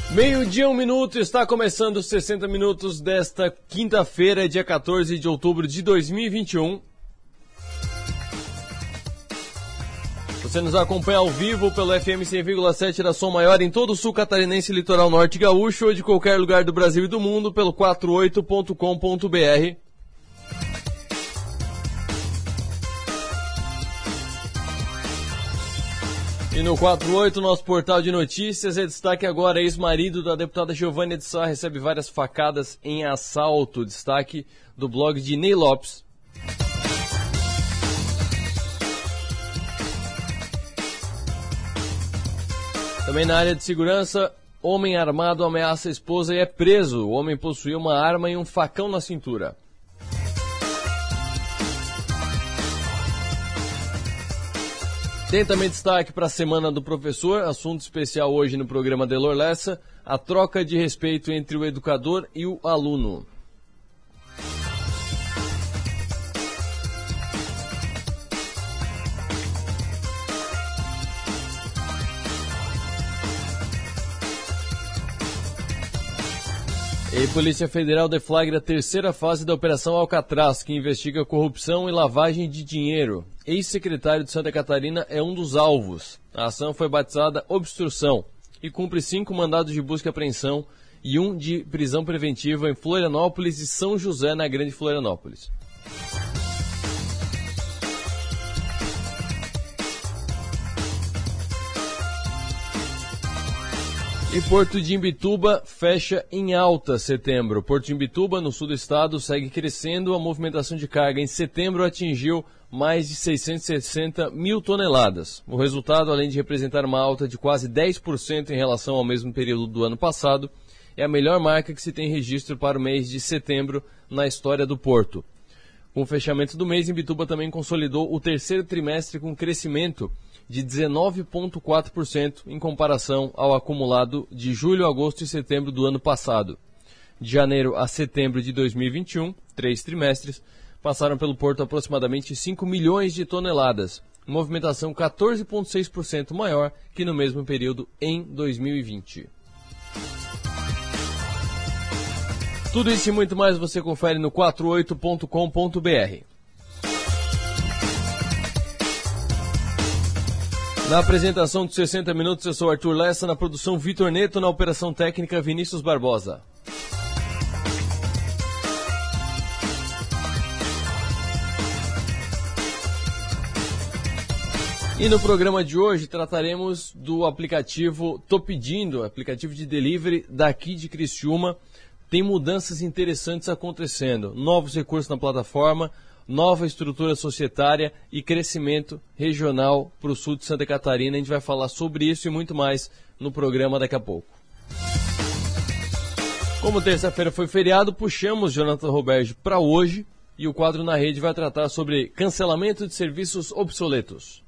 Meio-dia, 1 minuto, está começando os 60 minutos desta quinta-feira, dia 14 de outubro de 2021. Você nos acompanha ao vivo pelo FM 100,7 da Som Maior em todo o sul catarinense, litoral norte gaúcho ou de qualquer lugar do Brasil e do mundo pelo 48.com.br. E no 48, nosso portal de notícias, é destaque agora, ex-marido da deputada Giovânia de Sá recebe várias facadas em assalto. Destaque do blog de Ney Lopes. Também na área de segurança, homem armado ameaça a esposa e é preso. O homem possuía uma arma e um facão na cintura. Tem também destaque para a Semana do Professor, assunto especial hoje no programa Delor Lessa, a troca de respeito entre o educador e o aluno. E Polícia Federal deflagra a terceira fase da Operação Alcatraz, que investiga corrupção e lavagem de dinheiro. Ex-secretário de Santa Catarina é um dos alvos. A ação foi batizada Obstrução e cumpre 5 mandados de busca e apreensão e 1 de prisão preventiva em Florianópolis e São José, na Grande Florianópolis. E Porto de Imbituba fecha em alta setembro. Porto de Imbituba, no sul do estado, segue crescendo. A movimentação de carga em setembro atingiu mais de 660 mil toneladas. O resultado, além de representar uma alta de quase 10% em relação ao mesmo período do ano passado, é a melhor marca que se tem registro para o mês de setembro na história do porto. Com o fechamento do mês, Imbituba também consolidou o terceiro trimestre com crescimento de 19,4% em comparação ao acumulado de julho, agosto e setembro do ano passado. De janeiro a setembro de 2021, 3 trimestres, passaram pelo porto aproximadamente 5 milhões de toneladas, movimentação 14,6% maior que no mesmo período em 2020. Tudo isso e muito mais você confere no 48.com.br. Na apresentação dos 60 minutos, eu sou Arthur Lessa, na produção Vitor Neto, na operação técnica Vinícius Barbosa. E no programa de hoje trataremos do aplicativo Tô Pedindo, aplicativo de delivery daqui de Criciúma. Tem mudanças interessantes acontecendo, novos recursos na plataforma, nova estrutura societária e crescimento regional para o sul de Santa Catarina. A gente vai falar sobre isso e muito mais no programa daqui a pouco. Como terça-feira foi feriado, puxamos Jonathan Roberge para hoje e o quadro Na Rede vai tratar sobre cancelamento de serviços obsoletos.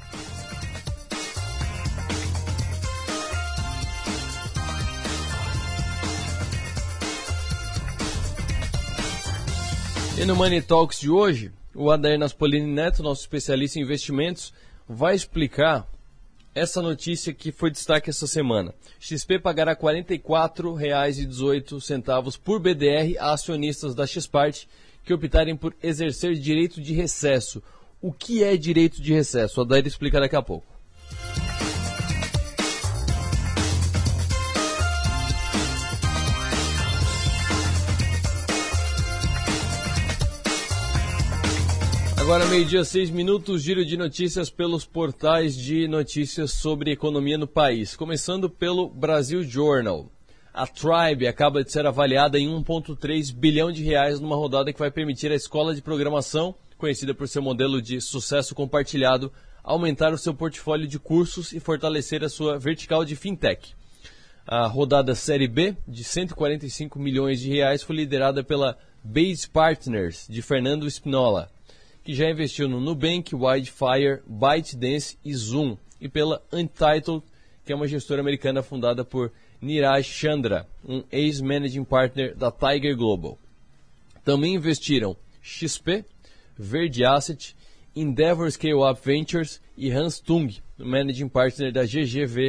E no Money Talks de hoje, o Adair Naspolini Neto, nosso especialista em investimentos, vai explicar essa notícia que foi destaque essa semana. XP pagará R$ 44,18 por BDR a acionistas da Xpart que optarem por exercer direito de recesso. O que é direito de recesso? O Adair explica daqui a pouco. Agora, meio-dia, 6 minutos, giro de notícias pelos portais de notícias sobre economia no país. Começando pelo Brasil Journal. A Tribe acaba de ser avaliada em 1,3 bilhão de reais numa rodada que vai permitir à escola de programação, conhecida por seu modelo de sucesso compartilhado, aumentar o seu portfólio de cursos e fortalecer a sua vertical de fintech. A rodada Série B, de 145 milhões de reais, foi liderada pela Base Partners, de Fernando Spinola, que já investiu no Nubank, Wildfire, ByteDance e Zoom, e pela Untitled, que é uma gestora americana fundada por Niraj Chandra, um ex-managing partner da Tiger Global. Também investiram XP, Verde Asset, Endeavor Scale Up Ventures e Hans Tung, managing partner da GGV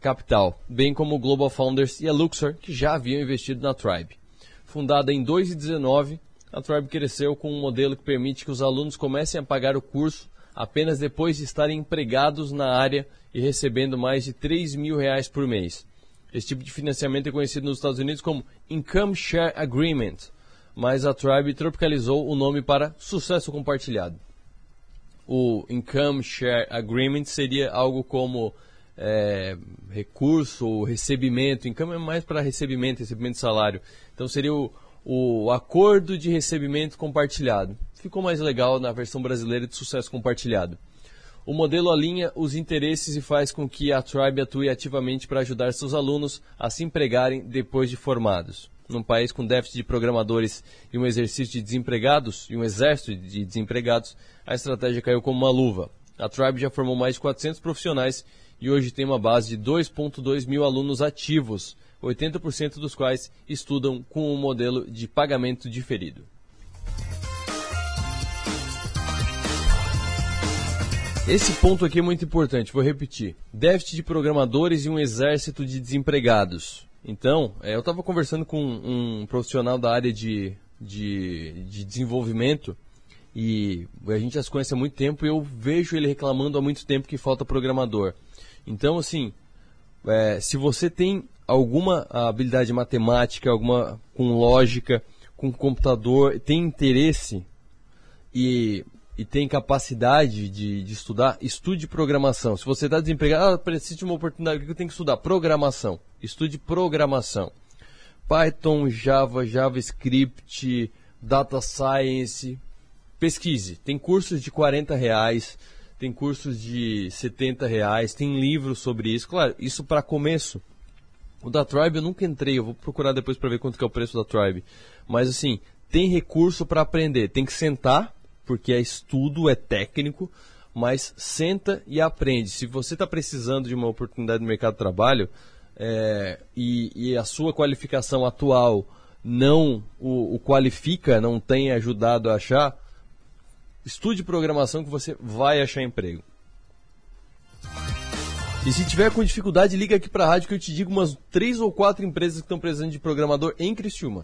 Capital, bem como o Global Founders e a Luxor, que já haviam investido na Tribe. Fundada em 2019, a Tribe cresceu com um modelo que permite que os alunos comecem a pagar o curso apenas depois de estarem empregados na área e recebendo mais de R$3 mil por mês. Esse tipo de financiamento é conhecido nos Estados Unidos como Income Share Agreement, mas a Tribe tropicalizou o nome para Sucesso Compartilhado. O Income Share Agreement seria algo como recurso ou recebimento. Income é mais para recebimento de salário. Então seria o acordo de recebimento compartilhado. Ficou mais legal na versão brasileira de Sucesso Compartilhado. O modelo alinha os interesses e faz com que a Tribe atue ativamente para ajudar seus alunos a se empregarem depois de formados. Num país com déficit de programadores e um exercício de desempregados, e um exército de desempregados, a estratégia caiu como uma luva. A Tribe já formou mais de 400 profissionais e hoje tem uma base de 2,2 mil alunos ativos, 80% dos quais estudam com um modelo de pagamento diferido. Esse ponto aqui é muito importante, vou repetir. Déficit de programadores e um exército de desempregados. Então, eu estava conversando com um profissional da área de desenvolvimento e a gente já se conhece há muito tempo e eu vejo ele reclamando há muito tempo que falta programador. Então, assim, se você tem alguma habilidade matemática, alguma com lógica, com computador, tem interesse e tem capacidade de estudar, estude programação. Se você está desempregado, precisa de uma oportunidade, o que eu tenho que estudar? Programação. Estude programação. Python, Java, JavaScript, Data Science. Pesquise. Tem cursos de R$40, tem cursos de R$70, tem livros sobre isso. Claro, isso para começo. O da Tribe eu nunca entrei, eu vou procurar depois para ver quanto que é o preço da Tribe. Mas assim, tem recurso para aprender. Tem que sentar, porque é estudo, é técnico, mas senta e aprende. Se você está precisando de uma oportunidade no mercado de trabalho e a sua qualificação atual não o qualifica, não tem ajudado a achar, estude programação que você vai achar emprego. E se tiver com dificuldade, liga aqui para a rádio que eu te digo umas 3 ou 4 empresas que estão precisando de programador em Criciúma.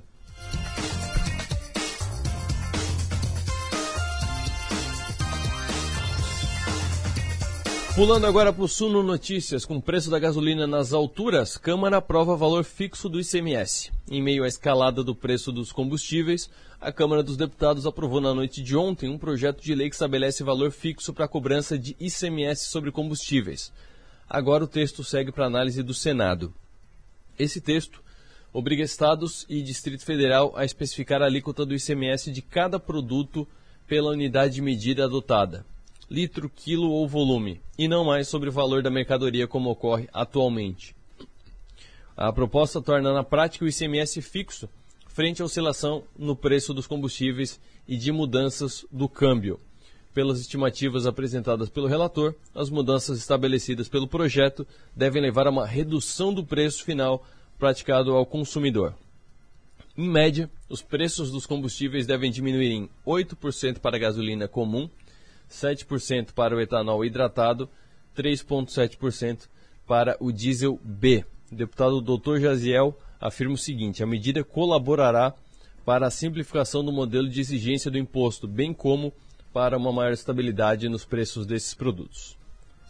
Pulando agora para o Suno Notícias, com o preço da gasolina nas alturas, Câmara aprova valor fixo do ICMS. Em meio à escalada do preço dos combustíveis, a Câmara dos Deputados aprovou na noite de ontem um projeto de lei que estabelece valor fixo para a cobrança de ICMS sobre combustíveis. Agora o texto segue para análise do Senado. Esse texto obriga estados e Distrito Federal a especificar a alíquota do ICMS de cada produto pela unidade de medida adotada. Litro, quilo ou volume, e não mais sobre o valor da mercadoria como ocorre atualmente. A proposta torna na prática o ICMS fixo frente à oscilação no preço dos combustíveis e de mudanças do câmbio. Pelas estimativas apresentadas pelo relator, as mudanças estabelecidas pelo projeto devem levar a uma redução do preço final praticado ao consumidor. Em média, os preços dos combustíveis devem diminuir em 8% para a gasolina comum, 7% para o etanol hidratado, 3,7% para o diesel B. O deputado Dr. Jaziel afirma o seguinte: a medida colaborará para a simplificação do modelo de exigência do imposto, bem como para uma maior estabilidade nos preços desses produtos.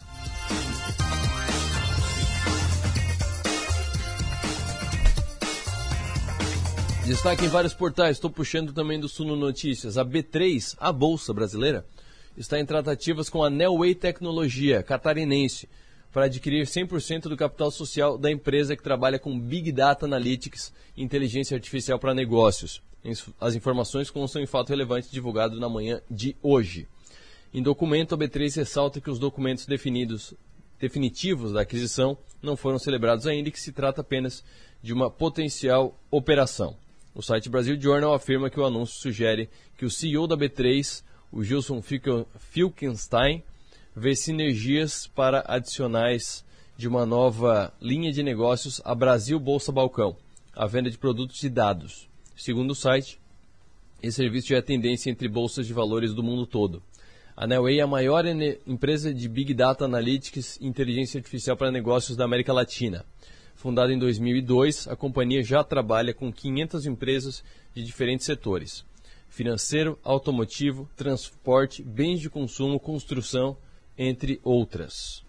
Destaque em vários portais, estou puxando também do Suno Notícias. A B3, a Bolsa Brasileira, está em tratativas com a Nelway Tecnologia, catarinense, para adquirir 100% do capital social da empresa que trabalha com Big Data Analytics e inteligência artificial para negócios. As informações constam em fato relevante divulgado na manhã de hoje. Em documento, a B3 ressalta que os documentos definitivos da aquisição não foram celebrados ainda e que se trata apenas de uma potencial operação. O site Brasil Journal afirma que o anúncio sugere que o CEO da B3, o Gilson Filkenstein, vê sinergias para adicionais de uma nova linha de negócios a Brasil Bolsa Balcão, a venda de produtos e dados. Segundo o site, esse serviço já é tendência entre bolsas de valores do mundo todo. A Neoway é a maior empresa de Big Data Analytics e Inteligência Artificial para negócios da América Latina. Fundada em 2002, a companhia já trabalha com 500 empresas de diferentes setores: financeiro, automotivo, transporte, bens de consumo, construção, entre outras.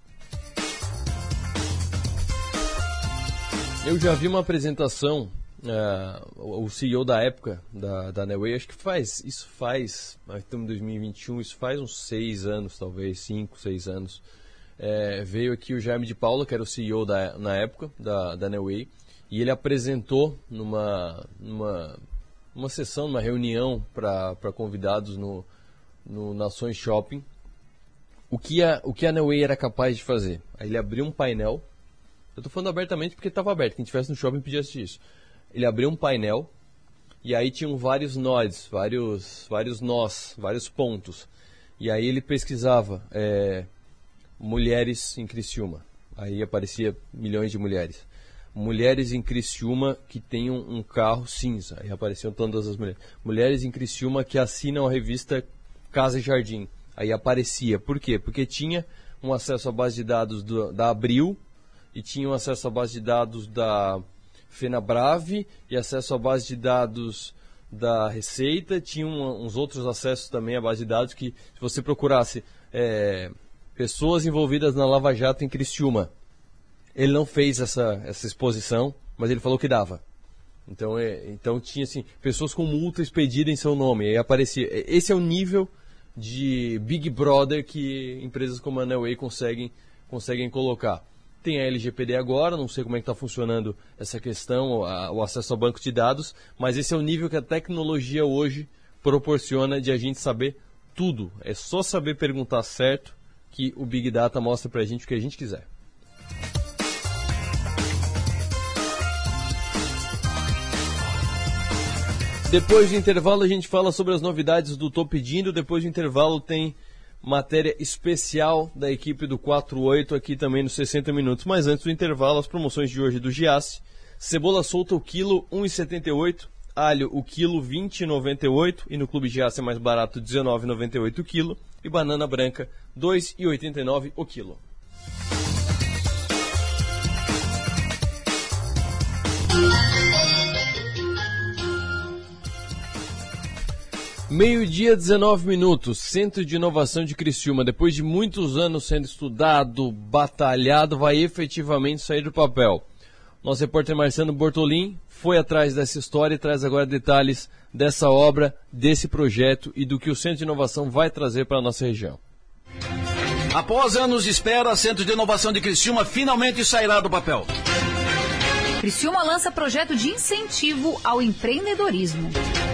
Eu já vi uma apresentação, o CEO da época da Neoway, acho que estamos em 2021, isso faz uns 6 anos, talvez 5, 6 anos. Veio aqui o Jaime de Paula, que era o CEO na época da Neoway, e ele apresentou numa sessão, numa reunião para convidados no Nações Shopping, o que a Neoway era capaz de fazer. Aí ele abriu um painel. Eu estou falando abertamente porque estava aberto. Quem estivesse no shopping podia assistir isso. Ele abriu um painel e aí tinham vários nodes, vários nós, vários pontos. E aí ele pesquisava mulheres em Criciúma. Aí aparecia milhões de mulheres. Mulheres em Criciúma que tenham um carro cinza. Aí apareciam todas as mulheres. Mulheres em Criciúma que assinam a revista Casa e Jardim. Aí aparecia. Por quê? Porque tinha um acesso à base de dados da Abril, e tinham acesso à base de dados da Fenabrave e acesso à base de dados da Receita. Tinham uns outros acessos também à base de dados que, se você procurasse pessoas envolvidas na Lava Jato em Criciúma, ele não fez essa exposição, mas ele falou que dava. Então tinha assim, pessoas com multa expedida em seu nome, aí aparecia. Esse é o nível de Big Brother que empresas como a Neoway conseguem colocar. Tem a LGPD agora, não sei como é que está funcionando essa questão, o acesso ao banco de dados, mas esse é o nível que a tecnologia hoje proporciona de a gente saber tudo. É só saber perguntar certo que o Big Data mostra para a gente o que a gente quiser. Depois do intervalo a gente fala sobre as novidades do Tô Pedindo. Depois do intervalo tem matéria especial da equipe do 48 aqui também nos 60 minutos. Mas antes do intervalo, as promoções de hoje do Giasse. Cebola solta o quilo 1,78, alho o quilo 20,98 e no Clube Giasse é mais barato 19,98 o quilo e banana branca 2,89 o quilo. Meio-dia, 19 minutos, Centro de Inovação de Criciúma, depois de muitos anos sendo estudado, batalhado, vai efetivamente sair do papel. Nosso repórter Marciano Bortolin foi atrás dessa história e traz agora detalhes dessa obra, desse projeto e do que o Centro de Inovação vai trazer para a nossa região. Após anos de espera, Centro de Inovação de Criciúma finalmente sairá do papel. Criciúma lança projeto de incentivo ao empreendedorismo.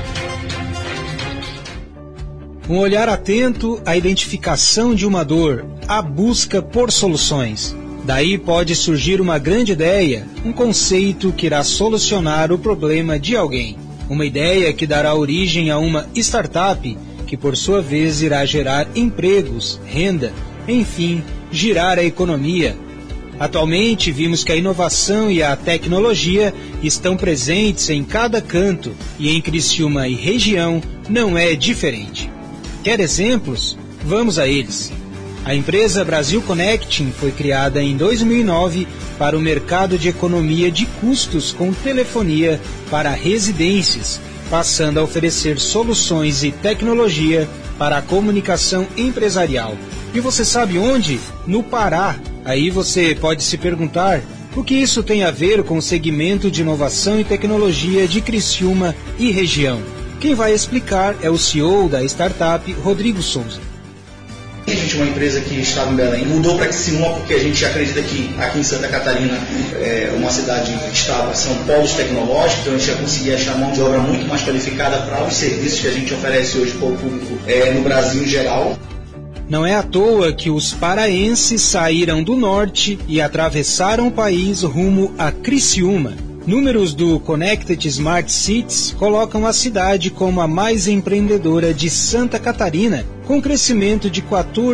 Um olhar atento à identificação de uma dor, a busca por soluções. Daí pode surgir uma grande ideia, um conceito que irá solucionar o problema de alguém. Uma ideia que dará origem a uma startup, que por sua vez irá gerar empregos, renda, enfim, girar a economia. Atualmente vimos que a inovação e a tecnologia estão presentes em cada canto e em Criciúma e região não é diferente. Quer exemplos? Vamos a eles. A empresa Brasil Connecting foi criada em 2009 para o mercado de economia de custos com telefonia para residências, passando a oferecer soluções e tecnologia para a comunicação empresarial. E você sabe onde? No Pará. Aí você pode se perguntar, o que isso tem a ver com o segmento de inovação e tecnologia de Criciúma e região? Quem vai explicar é o CEO da startup, Rodrigo Souza. A gente é uma empresa que estava em Belém, mudou para Criciúma porque a gente acredita que aqui em Santa Catarina é uma cidade que são polos tecnológicos, então a gente já conseguia achar mão de obra muito mais qualificada para os serviços que a gente oferece hoje para o público no Brasil em geral. Não é à toa que os paraenses saíram do norte e atravessaram o país rumo a Criciúma. Números do Connected Smart Cities colocam a cidade como a mais empreendedora de Santa Catarina, com crescimento de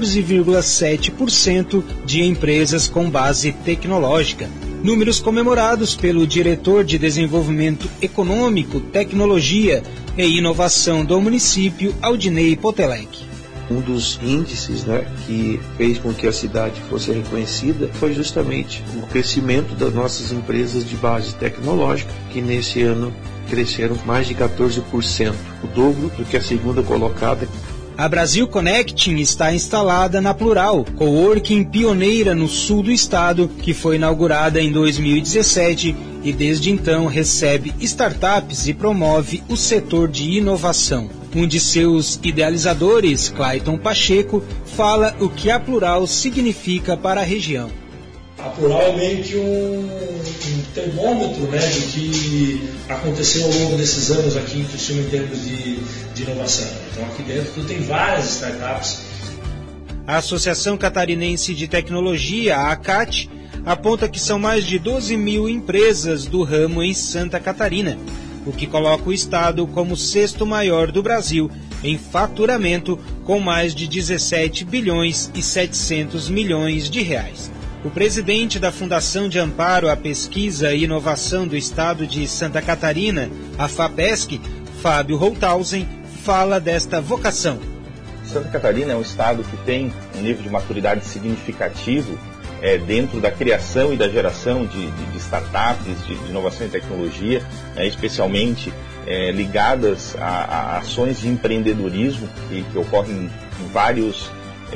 14,7% de empresas com base tecnológica. Números comemorados pelo diretor de Desenvolvimento Econômico, Tecnologia e Inovação do município, Aldinei Potelec. Um dos índices, né, que fez com que a cidade fosse reconhecida foi justamente o crescimento das nossas empresas de base tecnológica, que nesse ano cresceram mais de 14%, o dobro do que a segunda colocada. A Brasil Connecting está instalada na Plural, coworking pioneira no sul do estado, que foi inaugurada em 2017 e desde então recebe startups e promove o setor de inovação. Um de seus idealizadores, Clayton Pacheco, fala o que a Plural significa para a região. A Plural é meio que um termômetro, né, do que aconteceu ao longo desses anos aqui em Criciúma em termos de inovação. Então aqui dentro tem várias startups. A Associação Catarinense de Tecnologia, a ACAT, aponta que são mais de 12 mil empresas do ramo em Santa Catarina, o que coloca o estado como o sexto maior do Brasil em faturamento, com mais de 17 bilhões e 700 milhões de reais. O presidente da Fundação de Amparo à Pesquisa e Inovação do Estado de Santa Catarina, a FAPESC, Fábio Holthausen, fala desta vocação. Santa Catarina é um estado que tem um nível de maturidade significativo dentro da criação e da geração de startups, de inovação e tecnologia, especialmente ligadas a ações de empreendedorismo que ocorrem em vários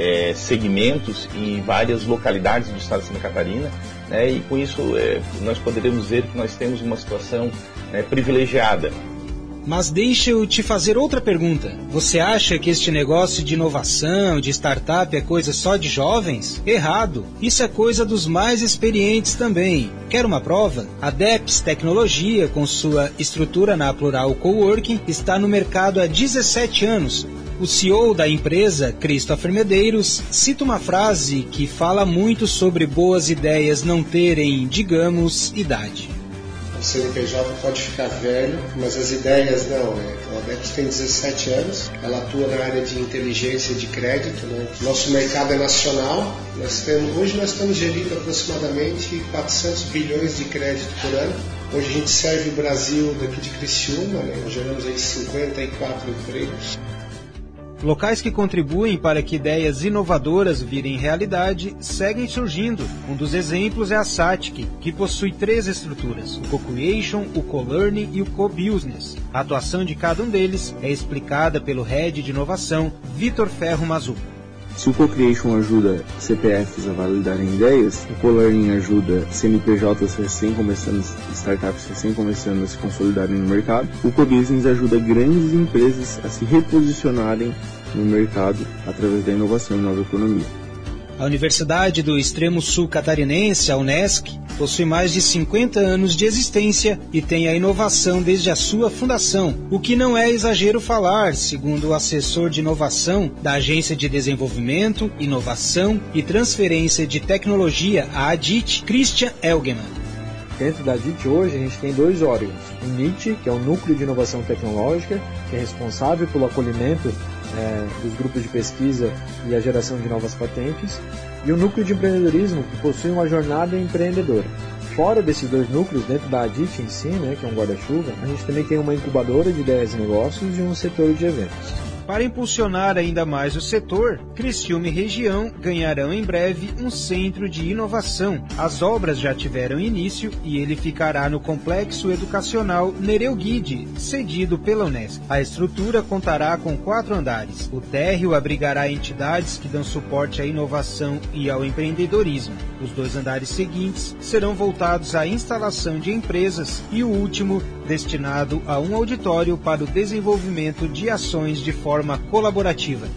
segmentos e em várias localidades do estado de Santa Catarina, e com isso nós poderemos dizer que nós temos uma situação privilegiada. Mas deixa eu te fazer outra pergunta. Você acha que este negócio de inovação, de startup é coisa só de jovens? Errado. Isso é coisa dos mais experientes também. Quer uma prova? A DEPS Tecnologia, com sua estrutura na Plural Coworking, está no mercado há 17 anos. O CEO da empresa, Christopher Medeiros, cita uma frase que fala muito sobre boas ideias não terem, digamos, idade. O CNPJ pode ficar velho, mas as ideias não. A DEPS tem 17 anos, ela atua na área de inteligência de crédito. Nosso mercado é nacional, hoje nós estamos gerindo aproximadamente 400 bilhões de crédito por ano. Hoje a gente serve o Brasil daqui de Criciúma, nós geramos aí 54 empregos. Locais que contribuem para que ideias inovadoras virem realidade seguem surgindo. Um dos exemplos é a Satic, que possui 3 estruturas, o Co-Creation, o Co-Learning e o Co-Business. A atuação de cada um deles é explicada pelo Head de Inovação, Vitor Ferro Mazuco. Se o Co-Creation ajuda CPFs a validarem ideias, o Co-Learning ajuda CNPJs startups recém-começando a se consolidarem no mercado, o Co-Business ajuda grandes empresas a se reposicionarem no mercado através da inovação e nova economia. A Universidade do Extremo Sul Catarinense, a Unesc, possui mais de 50 anos de existência e tem a inovação desde a sua fundação, o que não é exagero falar, segundo o assessor de inovação da Agência de Desenvolvimento, Inovação e Transferência de Tecnologia, a ADIT, Christian Elgemann. Dentro da ADIT hoje a gente tem 2 órgãos, o NIT, que é o Núcleo de Inovação Tecnológica, que é responsável pelo acolhimento dos grupos de pesquisa e a geração de novas patentes, e o Núcleo de Empreendedorismo, que possui uma jornada empreendedora. Fora desses 2 núcleos, dentro da ADIT em si, que é um guarda-chuva, a gente também tem uma incubadora de ideias e negócios e um setor de eventos. Para impulsionar ainda mais o setor, Criciúma e região ganharão em breve um centro de inovação. As obras já tiveram início e ele ficará no Complexo Educacional Nereu Guide, cedido pela Unesc. A estrutura contará com 4 andares. O térreo abrigará entidades que dão suporte à inovação e ao empreendedorismo. Os 2 andares seguintes serão voltados à instalação de empresas e o último destinado a um auditório para o desenvolvimento de ações de forma colaborativa.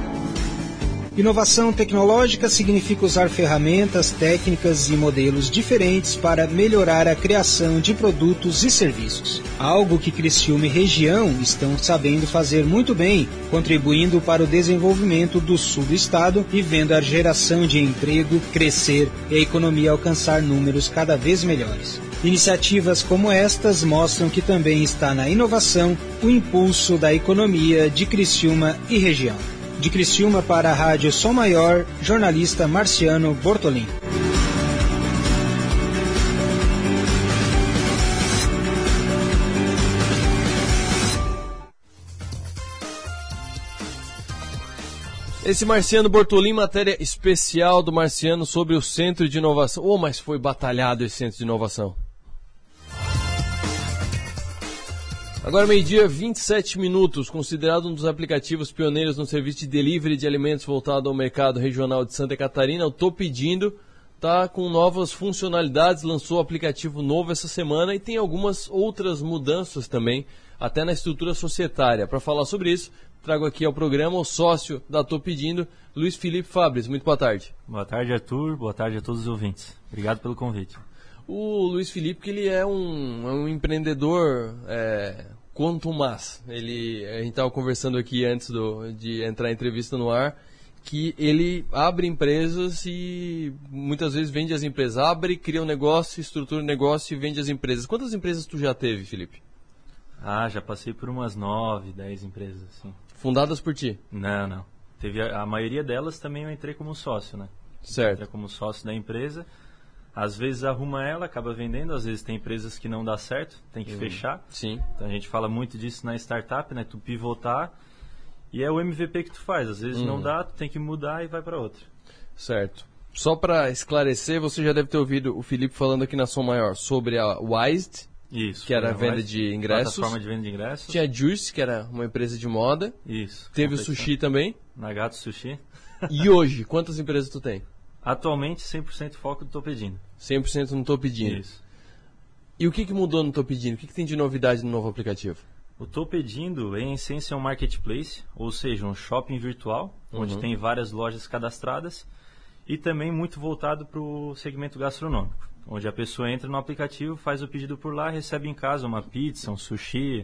Inovação tecnológica significa usar ferramentas, técnicas e modelos diferentes para melhorar a criação de produtos e serviços. Algo que Criciúma e região estão sabendo fazer muito bem, contribuindo para o desenvolvimento do sul do estado e vendo a geração de emprego crescer e a economia alcançar números cada vez melhores. Iniciativas como estas mostram que também está na inovação o impulso da economia de Criciúma e região. De Criciúma para a Rádio Som Maior, jornalista Marciano Bortolin. Esse Marciano Bortolin, matéria especial do Marciano sobre o Centro de Inovação. Mas foi batalhado esse Centro de Inovação. Agora, meio-dia, 27 minutos. Considerado um dos aplicativos pioneiros no serviço de delivery de alimentos voltado ao mercado regional de Santa Catarina, o Tô Pedindo está com novas funcionalidades, lançou o aplicativo novo essa semana e tem algumas outras mudanças também, até na estrutura societária. Para falar sobre isso, trago aqui ao programa o sócio da Tô Pedindo, Luiz Felipe Fabres. Muito boa tarde. Boa tarde, Arthur. Boa tarde a todos os ouvintes. Obrigado pelo convite. O Luiz Felipe, que ele é um empreendedor quanto mais. A gente estava conversando aqui antes de entrar a entrevista no ar, que ele abre empresas e muitas vezes vende as empresas. Abre, cria um negócio, estrutura um negócio e vende as empresas. Quantas empresas tu já teve, Felipe? Já passei por umas 9, 10 empresas, assim. Fundadas por ti? Não. Teve a maioria delas também eu entrei como sócio, né? Certo. Entrei como sócio da empresa. Às vezes arruma ela, acaba vendendo, às vezes tem empresas que não dá certo, tem que fechar. Sim. Então a gente fala muito disso na startup, né? Tu pivotar e é o MVP que tu faz. Às vezes não dá, tu tem que mudar e vai para outra. Certo. Só para esclarecer, você já deve ter ouvido o Felipe falando aqui na Som Maior sobre a Wised. Isso. Que era a venda de ingressos. Plataforma de venda de ingressos. Tinha a Juice, que era uma empresa de moda. Isso. Teve o Sushi também. Nagato Sushi. E hoje, quantas empresas tu tem? Atualmente, 100% foco do Tô Pedindo. 100% no Tô Pedindo. Isso. E o que mudou no Tô Pedindo? O que tem de novidade no novo aplicativo? O Tô Pedindo, em essência, é um marketplace, ou seja, um shopping virtual, onde tem várias lojas cadastradas e também muito voltado para o segmento gastronômico, onde a pessoa entra no aplicativo, faz o pedido por lá, recebe em casa uma pizza, um sushi,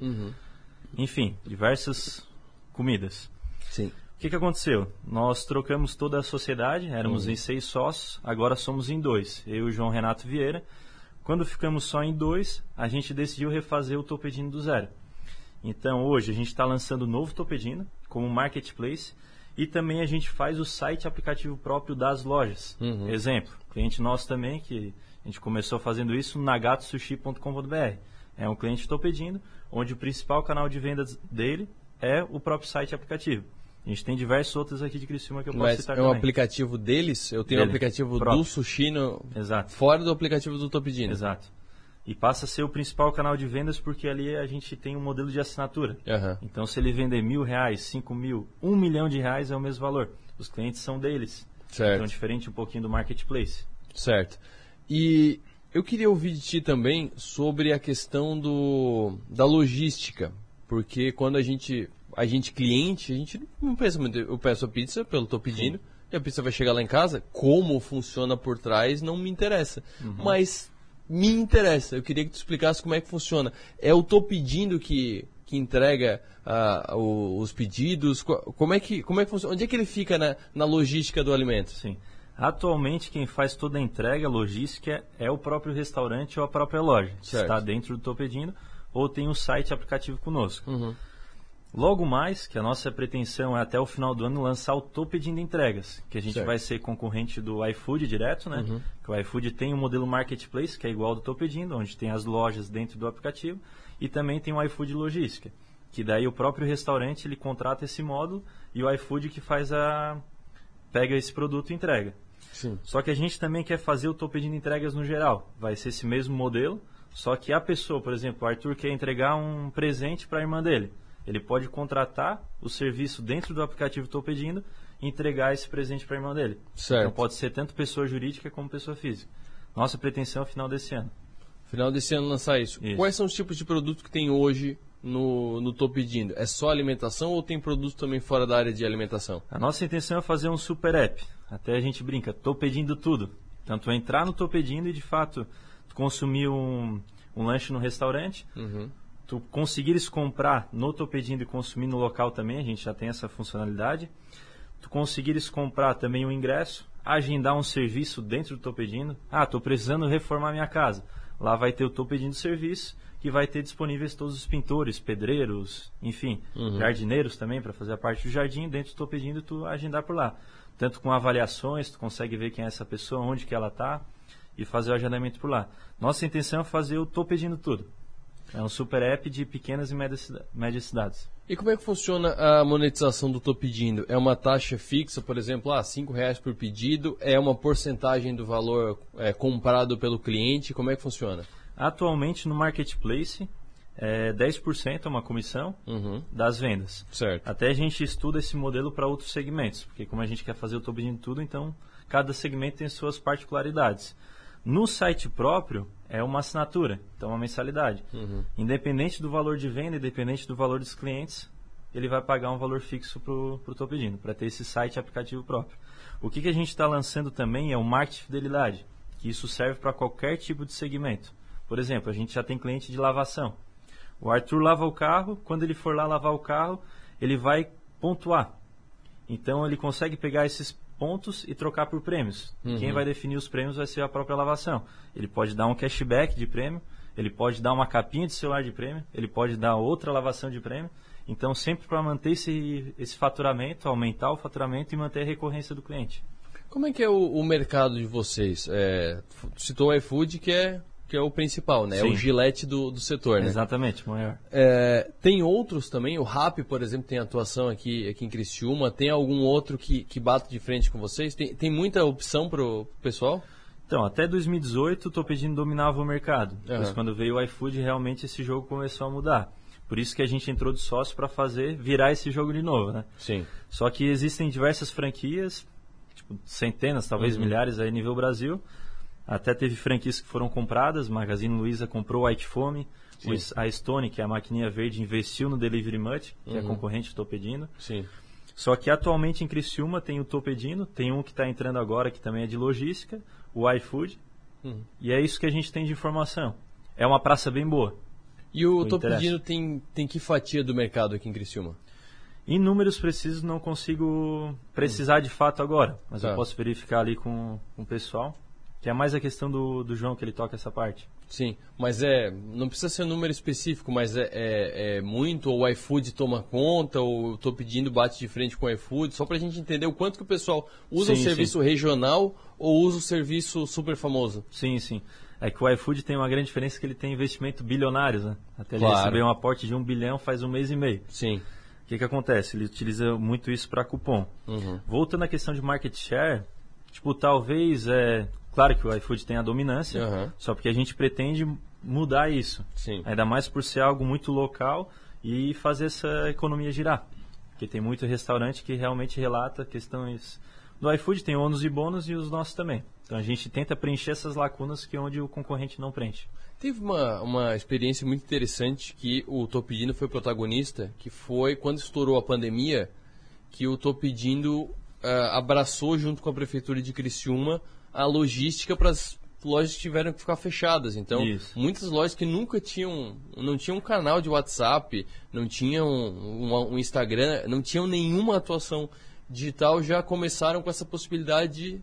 enfim, diversas comidas. Sim. O que aconteceu? Nós trocamos toda a sociedade, éramos em 6 sócios, agora somos em 2, eu e o João Renato Vieira. Quando ficamos só em 2, a gente decidiu refazer o Tô Pedindo do zero. Então hoje a gente está lançando o novo Tô Pedindo como marketplace e também a gente faz o site aplicativo próprio das lojas. Exemplo, cliente nosso também, que a gente começou fazendo isso no nagatsushi.com.br. É um cliente Tô Pedindo, onde o principal canal de vendas dele é o próprio site aplicativo. A gente tem diversos outros aqui de Criciúma que eu posso citar também. Mas é um aplicativo deles? Eu tenho um aplicativo próprio. Do Sushi fora do aplicativo do Tô Pedindo. Exato. E passa a ser o principal canal de vendas porque ali a gente tem um modelo de assinatura. Então se ele vender R$1.000, 5.000, R$1 milhão é o mesmo valor. Os clientes são deles. Certo. Então diferente um pouquinho do marketplace. Certo. E eu queria ouvir de ti também sobre a questão da logística. Porque quando a gente cliente, a gente não pensa muito. Eu peço a pizza pelo Tô Pedindo e a pizza vai chegar lá em casa. Como funciona por trás não me interessa. Mas me interessa. Eu queria que tu explicasse como é que funciona. É o Tô Pedindo que entrega os pedidos? Como é que funciona? Onde é que ele fica na logística do alimento? Sim. Atualmente quem faz toda a entrega, a logística, é o próprio restaurante ou a própria loja. Que está dentro do Tô Pedindo ou tem um site aplicativo conosco. Logo mais, que a nossa pretensão é até o final do ano lançar o Tô Pedindo Entregas, que a gente vai ser concorrente do iFood direto, né? Que o iFood tem um modelo marketplace, que é igual ao do Tô Pedindo, onde tem as lojas dentro do aplicativo, e também tem o iFood Logística, que daí o próprio restaurante ele contrata esse módulo e o iFood que pega esse produto e entrega. Sim. Só que a gente também quer fazer o Tô Pedindo Entregas no geral. Vai ser esse mesmo modelo, só que a pessoa, por exemplo, o Arthur quer entregar um presente para a irmã dele. Ele pode contratar o serviço dentro do aplicativo Tô Pedindo e entregar esse presente para a irmã dele. Certo. Então pode ser tanto pessoa jurídica como pessoa física. Nossa pretensão é o final desse ano. Final desse ano lançar isso. Quais são os tipos de produtos que tem hoje no Tô Pedindo? É só alimentação ou tem produtos também fora da área de alimentação? A nossa intenção é fazer um super app. Até a gente brinca, Tô Pedindo tudo. Tanto entrar no Tô Pedindo e de fato consumir um lanche no restaurante. Tu conseguires comprar no Tô Pedindo e consumir no local também, a gente já tem essa funcionalidade. Tu conseguires comprar também um ingresso, agendar um serviço dentro do Tô Pedindo. Estou precisando reformar minha casa. Lá vai ter o Tô Pedindo serviço, que vai ter disponíveis todos os pintores, pedreiros, enfim, jardineiros também, para fazer a parte do jardim. Dentro do Tô Pedindo, tu agendar por lá. Tanto com avaliações, tu consegue ver quem é essa pessoa, onde que ela está, e fazer o agendamento por lá. Nossa intenção é fazer o Tô Pedindo tudo. É um super app de pequenas e médias cidades. E como é que funciona a monetização do Tô Pedindo? É uma taxa fixa, por exemplo, R$5 por pedido? É uma porcentagem do valor comprado pelo cliente? Como é que funciona? Atualmente no Marketplace, 10% é uma comissão das vendas. Certo. Até a gente estuda esse modelo para outros segmentos, porque como a gente quer fazer o Tô Pedindo tudo, então cada segmento tem suas particularidades. No site próprio, é uma assinatura, então uma mensalidade. Independente do valor de venda, independente do valor dos clientes, ele vai pagar um valor fixo para o Tô Pedindo, para ter esse site e aplicativo próprio. O que a gente está lançando também é o marketing de fidelidade, que isso serve para qualquer tipo de segmento. Por exemplo, a gente já tem cliente de lavação. O Arthur lava o carro, quando ele for lá lavar o carro, ele vai pontuar. Então ele consegue pegar esses pontos e trocar por prêmios. Quem vai definir os prêmios vai ser a própria lavação. Ele pode dar um cashback de prêmio, ele pode dar uma capinha de celular de prêmio, ele pode dar outra lavação de prêmio. Então, sempre para manter esse faturamento, aumentar o faturamento e manter a recorrência do cliente. Como é que é o mercado de vocês? Citou o iFood, que é o principal, né? Sim. É o Gillette do setor, né? Exatamente, maior. Tem outros também? O Rappi, por exemplo, tem atuação aqui em Criciúma. Tem algum outro que bate de frente com vocês? Tem muita opção para o pessoal? Então, até 2018, o Tô Pedindo dominava o mercado. Depois, quando veio o iFood, realmente esse jogo começou a mudar. Por isso que a gente entrou de sócio para virar esse jogo de novo, né? Sim. Só que existem diversas franquias, tipo, centenas, talvez milhares aí nível Brasil. Até teve franquias que foram compradas, Magazine Luiza comprou o White Foam, a Stone, que é a maquininha verde, investiu no Delivery Much, que é concorrente do Tô Pedindo. Sim. Só que atualmente em Criciúma tem o Tô Pedindo, tem um que está entrando agora que também é de logística, o iFood, e é isso que a gente tem de informação. É uma praça bem boa. E o Tô Pedindo tem que fatia do mercado aqui em Criciúma? Em números precisos não consigo precisar de fato agora, mas eu posso verificar ali com o pessoal. Que é mais a questão do João, que ele toca essa parte. Sim, mas não precisa ser um número específico, mas é muito, ou o iFood toma conta, ou eu Tô Pedindo bate de frente com o iFood, só pra gente entender o quanto que o pessoal usa o serviço regional ou usa o serviço super famoso. Sim. É que o iFood tem uma grande diferença, que ele tem investimento bilionários, né? Até ele receber um aporte de 1 bilhão faz 1 mês e meio. Sim. O que acontece? Ele utiliza muito isso para cupom. Voltando à questão de market share, talvez... Claro que o iFood tem a dominância, só porque a gente pretende mudar isso. Sim. Ainda mais por ser algo muito local e fazer essa economia girar. Porque tem muito restaurante que realmente relata questões... Do iFood tem ônus e bônus e os nossos também. Então a gente tenta preencher essas lacunas que onde o concorrente não preenche. Teve uma experiência muito interessante que o Tô Pedindo foi protagonista, que foi quando estourou a pandemia, que o Tô Pedindo abraçou junto com a Prefeitura de Criciúma a logística para as lojas que tiveram que ficar fechadas. Então, muitas lojas que nunca não tinham um canal de WhatsApp, não tinham um Instagram, não tinham nenhuma atuação digital, já começaram com essa possibilidade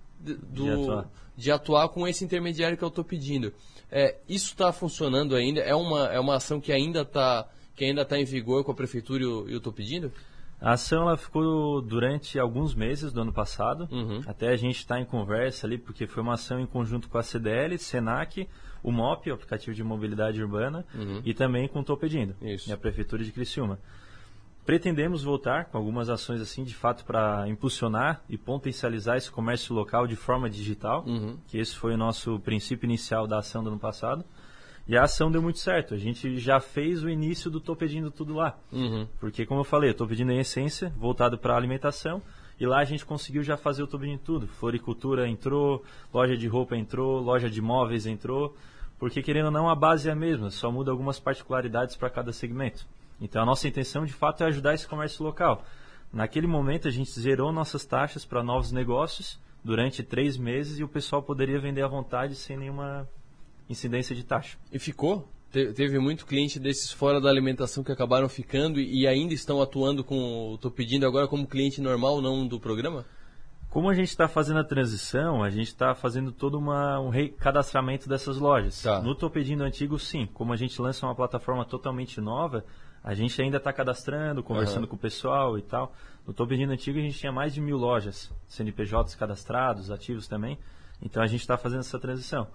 de atuar com esse intermediário que eu estou pedindo. Isso está funcionando ainda? É uma ação que ainda está em vigor com a Prefeitura e o Tô Pedindo? A ação ela ficou durante alguns meses do ano passado, até a gente está em conversa ali, porque foi uma ação em conjunto com a CDL, Senac, o MOP, o aplicativo de mobilidade urbana, e também com o Tô Pedindo, e a Prefeitura de Criciúma. Pretendemos voltar com algumas ações assim, de fato, para impulsionar e potencializar esse comércio local de forma digital, que esse foi o nosso princípio inicial da ação do ano passado. E a ação deu muito certo. A gente já fez o início do Tô Pedindo tudo lá. Porque, como eu falei, eu Tô Pedindo em essência, voltado para a alimentação. E lá a gente conseguiu já fazer o Tô Pedindo tudo. Floricultura entrou, loja de roupa entrou, loja de móveis entrou. Porque, querendo ou não, a base é a mesma. Só muda algumas particularidades para cada segmento. Então, a nossa intenção, de fato, é ajudar esse comércio local. Naquele momento, a gente zerou nossas taxas para novos negócios durante 3 meses. E o pessoal poderia vender à vontade sem nenhuma incidência de taxa. E ficou? Teve muito cliente desses fora da alimentação que acabaram ficando e ainda estão atuando com o Tô Pedindo agora como cliente normal, não do programa? Como a gente está fazendo a transição, a gente está fazendo todo um recadastramento dessas lojas. No Tô Pedindo antigo, sim. Como a gente lança uma plataforma totalmente nova, a gente ainda está cadastrando, conversando com o pessoal e tal. No Tô Pedindo antigo, a gente tinha mais de 1.000 lojas, CNPJs cadastrados, ativos também. Então, a gente está fazendo essa transição.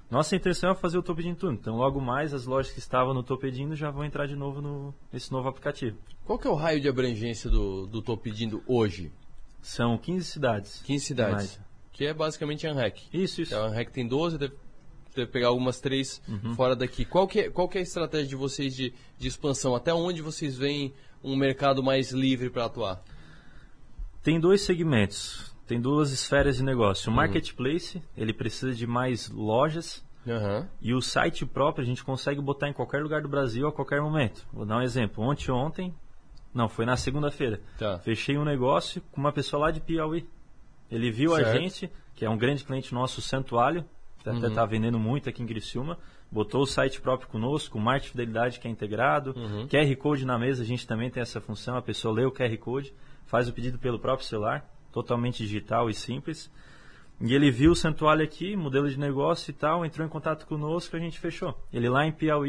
Nossa intenção é fazer o Tô Pedindo tudo. Então, logo mais, as lojas que estavam no Tô Pedindo já vão entrar de novo nesse novo aplicativo. Qual que é o raio de abrangência do Tô Pedindo hoje? São 15 cidades. 15 cidades. Que é basicamente a ANREC. Isso. A ANREC tem 12, deve pegar algumas 3 fora daqui. Qual que é a estratégia de vocês de expansão? Até onde vocês veem um mercado mais livre para atuar? Tem 2 segmentos. Tem 2 esferas de negócio. O marketplace, ele precisa de mais lojas. E o site próprio a gente consegue botar em qualquer lugar do Brasil a qualquer momento. Vou dar um exemplo. Foi na segunda-feira. Fechei um negócio com uma pessoa lá de Piauí. Ele viu a gente, que é um grande cliente nosso, Santuário, que até está vendendo muito aqui em Criciúma, botou o site próprio conosco, o Marketing Fidelidade que é integrado, QR Code na mesa, a gente também tem essa função, a pessoa lê o QR Code, faz o pedido pelo próprio celular, totalmente digital e simples. E ele viu o Santuário aqui, modelo de negócio e tal, entrou em contato conosco e a gente fechou. Ele lá em Piauí,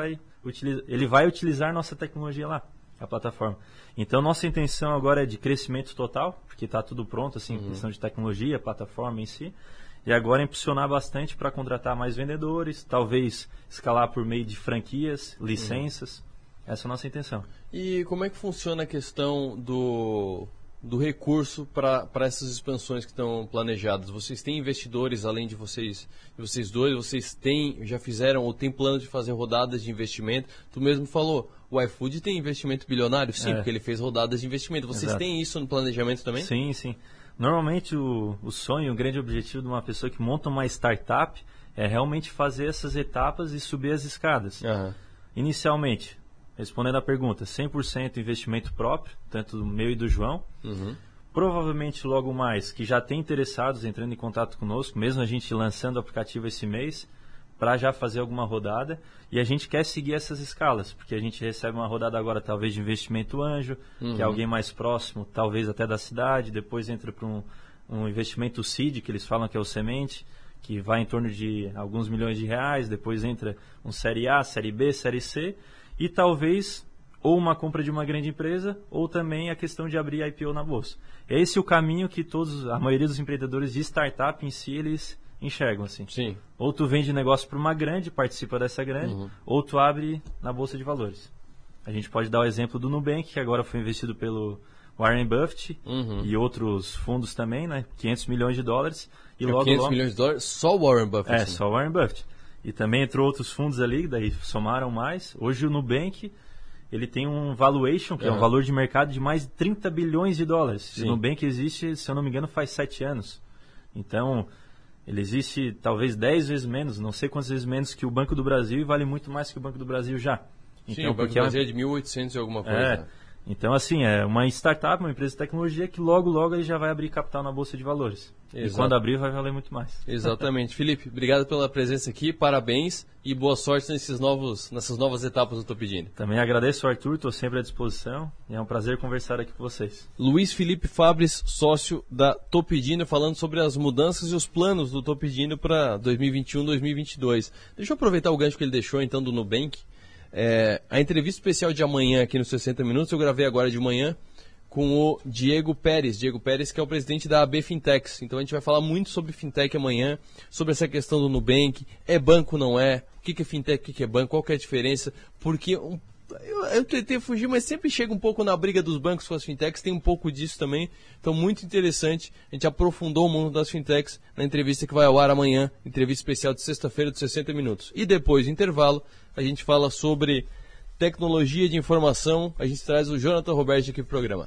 ele vai utilizar nossa tecnologia lá, a plataforma. Então, nossa intenção agora é de crescimento total, porque está tudo pronto, assim, questão de tecnologia, plataforma em si. E agora impulsionar bastante para contratar mais vendedores, talvez escalar por meio de franquias, licenças. Essa é a nossa intenção. E como é que funciona a questão do recurso para essas expansões que estão planejadas? Vocês têm investidores além de vocês dois? Vocês já fizeram ou têm plano de fazer rodadas de investimento? Tu mesmo falou, o iFood tem investimento bilionário? Sim, porque ele fez rodadas de investimento. Vocês têm isso no planejamento também? Sim. Normalmente o sonho, o grande objetivo de uma pessoa que monta uma startup é realmente fazer essas etapas e subir as escadas. Inicialmente, respondendo à pergunta, 100% investimento próprio, tanto do meu e do João. Provavelmente logo mais, que já tem interessados entrando em contato conosco, mesmo a gente lançando o aplicativo esse mês, para já fazer alguma rodada. E a gente quer seguir essas escalas, porque a gente recebe uma rodada agora talvez de investimento anjo, que é alguém mais próximo, talvez até da cidade, depois entra para um investimento seed, que eles falam que é o semente, que vai em torno de alguns milhões de reais, depois entra um série A, série B, série C, e talvez ou uma compra de uma grande empresa, ou também a questão de abrir IPO na bolsa. É esse o caminho que a maioria dos empreendedores de startup em si, eles enxergam assim. Sim. Ou tu vende negócio para uma grande, participa dessa grande, ou tu abre na bolsa de valores. A gente pode dar o exemplo do Nubank, que agora foi investido pelo Warren Buffett e outros fundos também, né? 500 milhões de dólares. E logo 500 milhões de dólares? Só o Warren Buffett? Só o Warren Buffett. E também entrou outros fundos ali, daí somaram mais. Hoje o Nubank, ele tem um valuation, que é um valor de mercado de mais de 30 bilhões de dólares. O Nubank existe, se eu não me engano, faz 7 anos. Então, ele existe talvez 10 vezes menos, não sei quantas vezes menos que o Banco do Brasil e vale muito mais que o Banco do Brasil já. Então, o Banco do Brasil é de 1.800 e alguma coisa. Então, assim, é uma startup, uma empresa de tecnologia que logo ele já vai abrir capital na Bolsa de Valores. E quando abrir vai valer muito mais. Exatamente. Felipe, obrigado pela presença aqui, parabéns e boa sorte nessas novas etapas do Tô Pedindo. Também agradeço, Arthur, estou sempre à disposição e é um prazer conversar aqui com vocês. Luiz Felipe Fabres, sócio da Tô Pedindo, falando sobre as mudanças e os planos do Tô Pedindo para 2021-2022. Deixa eu aproveitar o gancho que ele deixou então do Nubank. A entrevista especial de amanhã aqui nos 60 Minutos, eu gravei agora de manhã com o Diego Pérez, que é o presidente da AB Fintechs. Então a gente vai falar muito sobre fintech amanhã, sobre essa questão do Nubank, é banco, não é, o que é fintech, o que é banco, qual que é a diferença, porque eu tentei fugir, mas sempre chega um pouco na briga dos bancos com as fintechs, tem um pouco disso também, então muito interessante, a gente aprofundou o mundo das fintechs na entrevista que vai ao ar amanhã, entrevista especial de sexta-feira de 60 minutos. E depois do intervalo, a gente fala sobre tecnologia de informação, a gente traz o Jonathan Roberti aqui para o programa.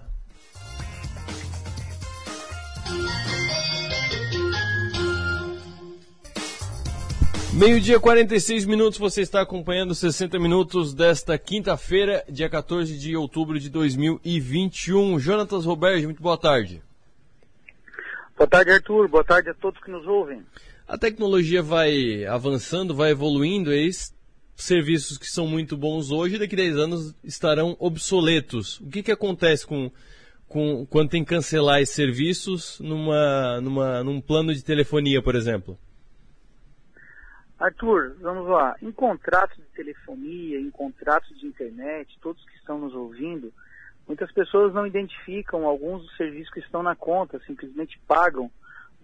Meio-dia, 46 minutos, você está acompanhando 60 minutos desta quinta-feira, dia 14 de outubro de 2021. Jonatas Roberti, muito boa tarde. Boa tarde, Arthur. Boa tarde a todos que nos ouvem. A tecnologia vai avançando, vai evoluindo, serviços que são muito bons hoje, daqui a 10 anos estarão obsoletos. O que acontece quando tem que cancelar esses serviços num plano de telefonia, por exemplo? Arthur, vamos lá. Em contratos de telefonia, em contratos de internet, todos que estão nos ouvindo, muitas pessoas não identificam alguns dos serviços que estão na conta, simplesmente pagam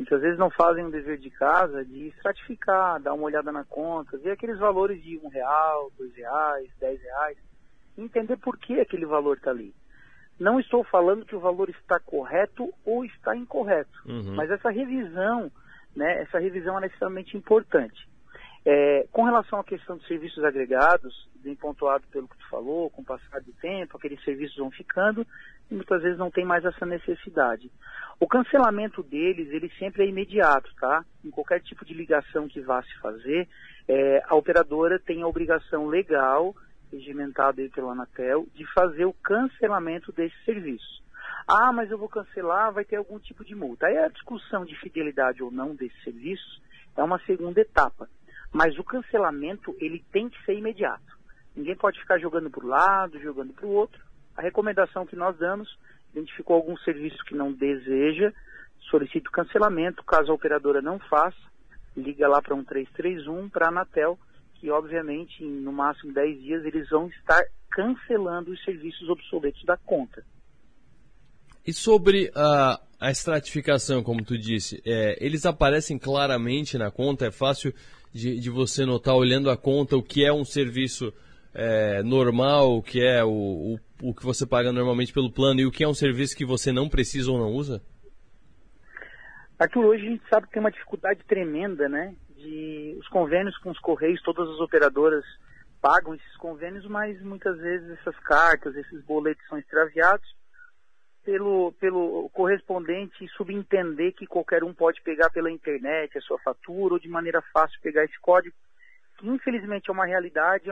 muitas vezes não fazem o dever de casa de estratificar, dar uma olhada na conta, ver aqueles valores de R$1, R$2, R$10, entender por que aquele valor está ali. Não estou falando que o valor está correto ou está incorreto, mas essa revisão, né, essa revisão é extremamente importante. Com relação à questão dos serviços agregados, bem pontuado pelo que tu falou, com o passar do tempo, aqueles serviços vão ficando e muitas vezes não tem mais essa necessidade. O cancelamento deles, ele sempre é imediato, tá? Em qualquer tipo de ligação que vá se fazer, a operadora tem a obrigação legal, regimentada aí pela Anatel, de fazer o cancelamento desses serviços. Ah, mas eu vou cancelar, vai ter algum tipo de multa. Aí a discussão de fidelidade ou não desses serviços é uma segunda etapa. Mas o cancelamento, ele tem que ser imediato. Ninguém pode ficar jogando para o lado, jogando para o outro. A recomendação que nós damos, identificou algum serviço que não deseja, solicita o cancelamento. Caso a operadora não faça, liga lá para 1331, para a Anatel, que obviamente, em no máximo 10 dias, eles vão estar cancelando os serviços obsoletos da conta. E sobre a estratificação, como tu disse, eles aparecem claramente na conta? É fácil de você notar, olhando a conta, o que é um serviço normal, o que é o que você paga normalmente pelo plano e o que é um serviço que você não precisa ou não usa? Arthur, hoje a gente sabe que tem uma dificuldade tremenda, né? Os convênios com os Correios, todas as operadoras pagam esses convênios, mas muitas vezes essas cartas, esses boletos são extraviados pelo correspondente subentender que qualquer um pode pegar pela internet a sua fatura ou de maneira fácil pegar esse código, que infelizmente é uma realidade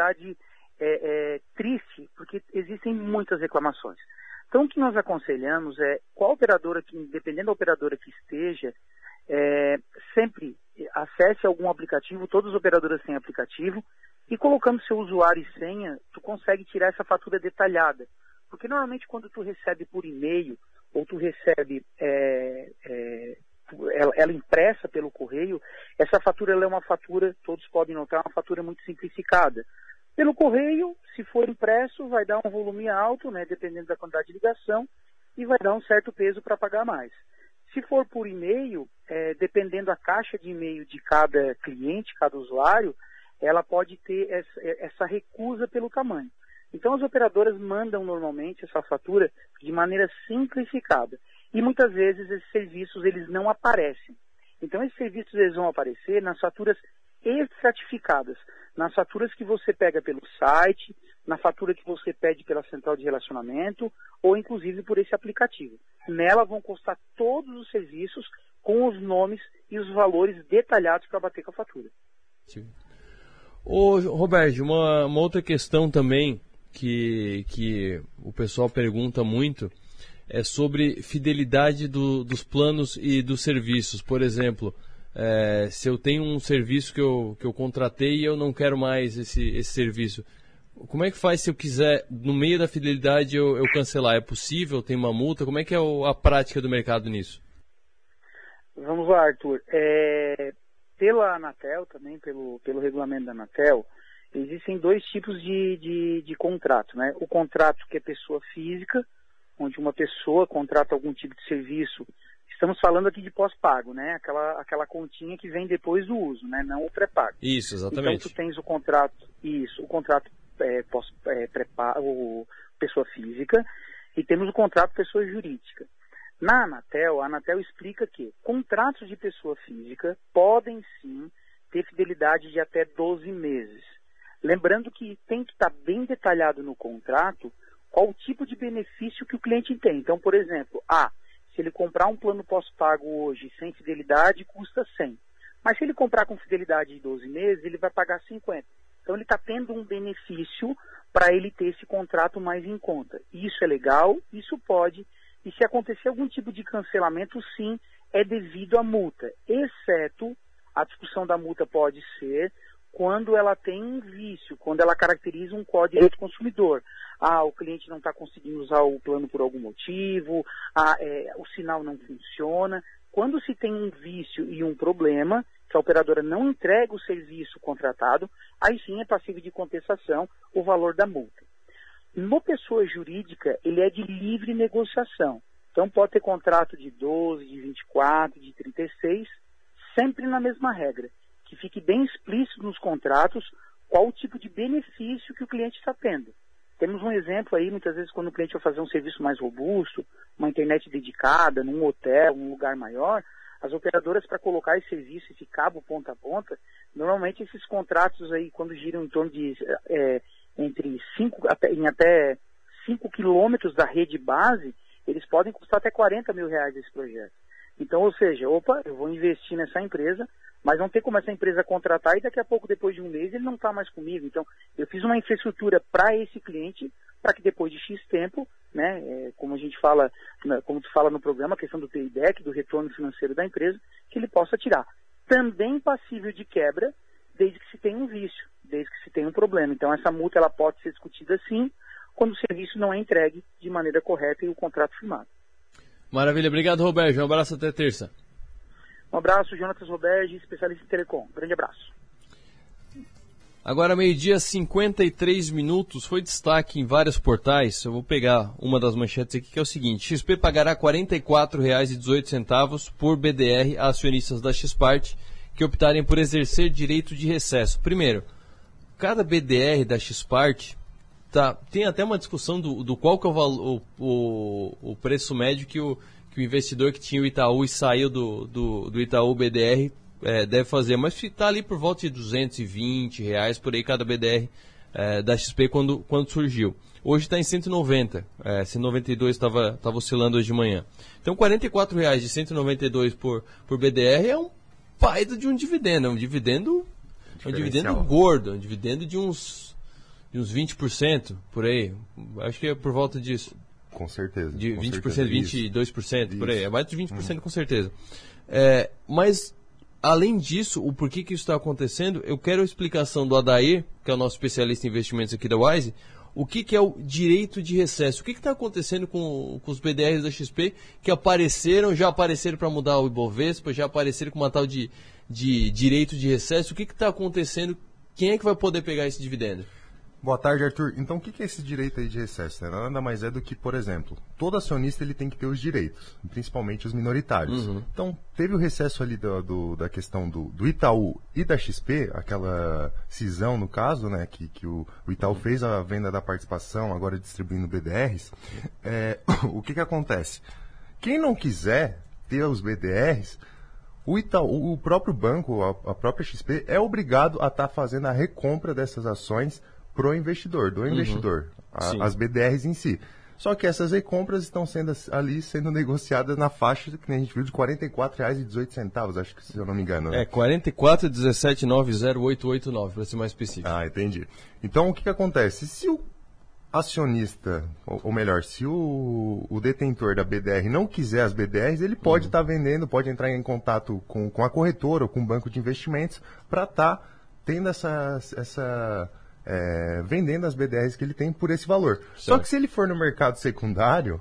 triste, porque existem muitas reclamações. Então o que nós aconselhamos qual operadora, dependendo da operadora que esteja, sempre acesse algum aplicativo, todas as operadoras têm aplicativo, e colocando seu usuário e senha, tu consegue tirar essa fatura detalhada. Porque normalmente quando tu recebe por e-mail, ou tu recebe ela impressa pelo correio, essa fatura ela é uma fatura, todos podem notar, uma fatura muito simplificada. Pelo correio, se for impresso, vai dar um volume alto, né, dependendo da quantidade de ligação, e vai dar um certo peso para pagar mais. Se for por e-mail, dependendo da caixa de e-mail de cada cliente, cada usuário, ela pode ter essa recusa pelo tamanho. Então as operadoras mandam normalmente essa fatura de maneira simplificada. E muitas vezes esses serviços eles não aparecem. Então esses serviços eles vão aparecer nas faturas estratificadas, nas faturas que você pega pelo site, na fatura que você pede pela central de relacionamento ou inclusive por esse aplicativo. Nela vão constar todos os serviços com os nomes e os valores detalhados para bater com a fatura. Sim. Ô, Roberto, uma outra questão também que o pessoal pergunta muito é sobre fidelidade dos planos e dos serviços. Por exemplo, se eu tenho um serviço que eu contratei e eu não quero mais esse serviço, como é que faz se eu quiser, no meio da fidelidade, eu cancelar? É possível? Tem uma multa? Como é que é a prática do mercado nisso? Vamos lá, Arthur. Pela Anatel, também pelo regulamento da Anatel, existem dois tipos de contrato, né? O contrato que é pessoa física, onde uma pessoa contrata algum tipo de serviço. Estamos falando aqui de pós-pago, né? Aquela continha que vem depois do uso, né? Não o pré-pago. Isso, exatamente. Então tu tens o contrato pré-pago, pessoa física, e temos o contrato pessoa jurídica. Na Anatel, a Anatel explica que contratos de pessoa física podem sim ter fidelidade de até 12 meses. Lembrando que tem que estar bem detalhado no contrato qual o tipo de benefício que o cliente tem. Então, por exemplo, se ele comprar um plano pós-pago hoje sem fidelidade, custa 100. Mas se ele comprar com fidelidade de 12 meses, ele vai pagar 50. Então, ele está tendo um benefício para ele ter esse contrato mais em conta. Isso é legal, isso pode. E se acontecer algum tipo de cancelamento, sim, é devido à multa. Exceto, a discussão da multa pode ser quando ela tem um vício, quando ela caracteriza um código do consumidor. O cliente não está conseguindo usar o plano por algum motivo, o sinal não funciona. Quando se tem um vício e um problema, que a operadora não entrega o serviço contratado, aí sim é passível de contestação o valor da multa. No pessoa jurídica, ele é de livre negociação. Então pode ter contrato de 12, de 24, de 36, sempre na mesma regra, que fique bem explícito nos contratos qual o tipo de benefício que o cliente está tendo. Temos um exemplo aí, muitas vezes quando o cliente vai fazer um serviço mais robusto, uma internet dedicada, num hotel, num lugar maior, as operadoras, para colocar esse serviço, esse cabo ponta a ponta, normalmente esses contratos aí, quando giram em torno de entre 5 até 5 quilômetros da rede base, eles podem custar até R$40 mil esse projeto. Então, ou seja, eu vou investir nessa empresa, mas não tem como essa empresa contratar e daqui a pouco, depois de um mês, ele não está mais comigo. Então, eu fiz uma infraestrutura para esse cliente, para que depois de X tempo, né, como a gente fala, como tu fala no programa, a questão do payback, do retorno financeiro da empresa, que ele possa tirar. Também passível de quebra, desde que se tenha um vício, desde que se tenha um problema. Então, essa multa ela pode ser discutida sim, quando o serviço não é entregue de maneira correta e o contrato firmado. Maravilha, obrigado, Roberto. Um abraço, até terça. Um abraço, Jonatas Roberge, especialista em telecom. Grande abraço. Agora, 12h53, foi destaque em vários portais. Eu vou pegar uma das manchetes aqui, que é o seguinte: XP pagará R$ 44,18 por BDR a acionistas da XPart que optarem por exercer direito de recesso. Primeiro, cada BDR da XPart tem até uma discussão do qual que é o preço médio que o investidor que tinha o Itaú e saiu do Itaú BDR deve fazer, mas está ali por volta de R$220 por aí cada BDR da XP quando surgiu. Hoje está em 190, 192 estava oscilando hoje de manhã. Então R$ 44,00 de 192 por BDR é um baita de um dividendo, um dividendo gordo, um dividendo de uns 20% por aí. Acho que é por volta disso. Com certeza. De 20%, certeza. 22% Isso. por aí. É mais de 20% com certeza. Mas, além disso, o porquê que isso está acontecendo, eu quero a explicação do Adair, que é o nosso especialista em investimentos aqui da Wise, o que é o direito de recesso. O que está acontecendo com os BDRs da XP que já apareceram para mudar o Ibovespa, já apareceram com uma tal de direito de recesso. O que está acontecendo? Quem é que vai poder pegar esse dividendo? Boa tarde, Arthur. Então, o que é esse direito aí de recesso? Nada mais é do que, por exemplo, todo acionista ele tem que ter os direitos, principalmente os minoritários. Uhum. Então, teve o recesso ali da questão do Itaú e da XP, aquela cisão, no caso, né, que o Itaú fez a venda da participação, agora distribuindo BDRs. O que acontece? Quem não quiser ter os BDRs, o próprio banco, a própria XP, é obrigado a estar fazendo a recompra dessas ações do investidor, as BDRs em si. Só que essas recompras estão sendo negociadas na faixa que a gente viu de R$ 44,18, acho que, se eu não me engano. Né? 44,17908889, para ser mais específico. Ah, entendi. Então, o que acontece? Se o acionista, ou melhor, se o detentor da BDR não quiser as BDRs, ele pode estar vendendo, pode entrar em contato com a corretora ou com o banco de investimentos para estar tendo vendendo as BDRs que ele tem por esse valor. Certo. Só que se ele for no mercado secundário,